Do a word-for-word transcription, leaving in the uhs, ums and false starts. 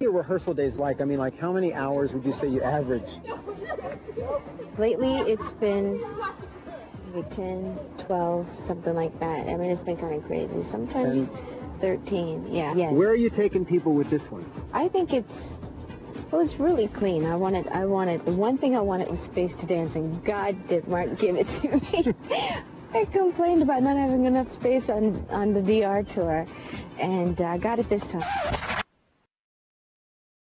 Your rehearsal days like? I mean, like, how many hours would you say you average? Lately, it's been maybe ten, twelve, something like that. I mean, it's been kind of crazy. Sometimes ten. thirteen, yeah. yeah. Where are you taking people with this one? I think it's, well, it's really clean. I wanted, I wanted, the one thing I wanted was space to dance, and God did Martin give it to me. I complained about not having enough space on, on the V R tour, and I uh, got it this time.